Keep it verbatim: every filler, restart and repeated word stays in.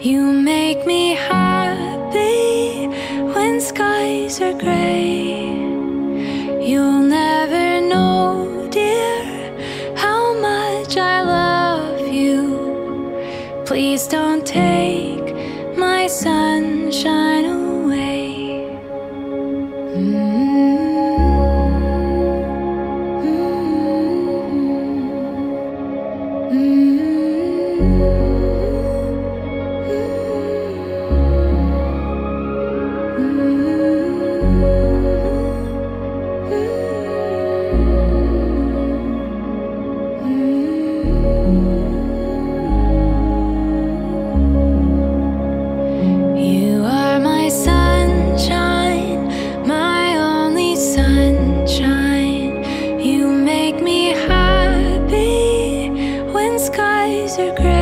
You make me happy when skies are gray. You'll never know, dear, how much I love you. Please don't take my sunshine away. Mm-hmm. You are my sunshine, my only sunshine. You make me happy when skies are gray.